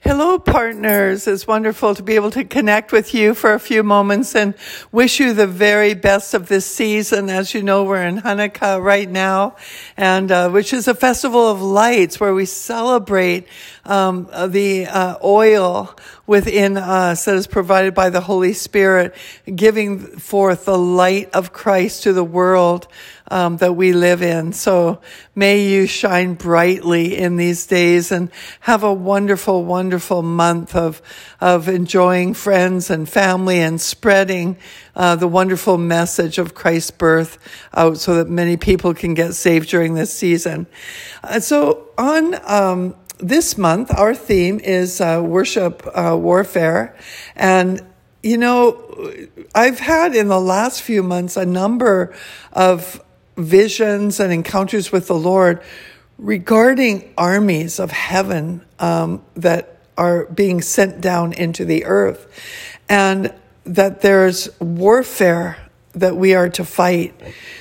Hello, partners. It's wonderful to be able to connect with you for a few moments and wish you the very best of this season. As you know, we're in Hanukkah right now, and which is a festival of lights where we celebrate the oil within us that is provided by the Holy Spirit, giving forth the light of Christ to the world that we live in. So may you shine brightly in these days and have a wonderful, wonderful month of enjoying friends and family and spreading the wonderful message of Christ's birth out so that many people can get saved during this season. So on this month, our theme is worship warfare. And, you know, I've had in the last few months a number of visions and encounters with the Lord regarding armies of heaven that are being sent down into the earth, and that there's warfare that we are to fight.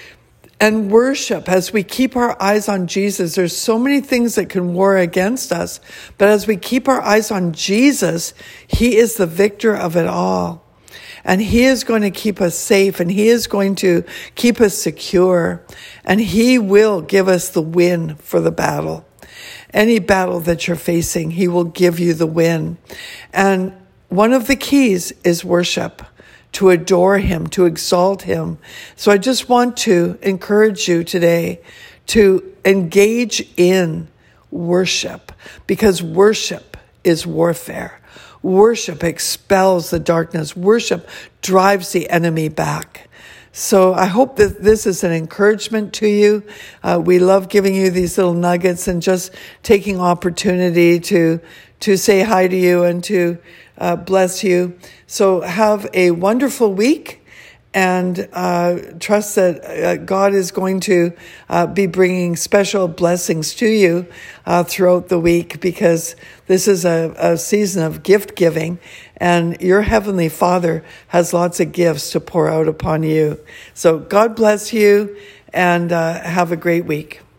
And worship, as we keep our eyes on Jesus, there's so many things that can war against us, but as we keep our eyes on Jesus, He is the victor of it all. And He is going to keep us safe, and He is going to keep us secure, and He will give us the win for the battle. Any battle that you're facing, He will give you the win. And one of the keys is worship, to adore Him, to exalt Him. So I just want to encourage you today to engage in worship, because worship is warfare. Worship expels the darkness. Worship drives the enemy back. So I hope that this is an encouragement to you. We love giving you these little nuggets and just taking opportunity to say hi to you and to bless you. So have a wonderful week, and trust that God is going to be bringing special blessings to you throughout the week, because this is a season of gift giving, and your Heavenly Father has lots of gifts to pour out upon you. So God bless you, and have a great week.